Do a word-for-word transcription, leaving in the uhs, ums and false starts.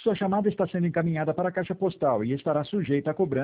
Sua chamada está sendo encaminhada para a caixa postal e estará sujeita a cobrança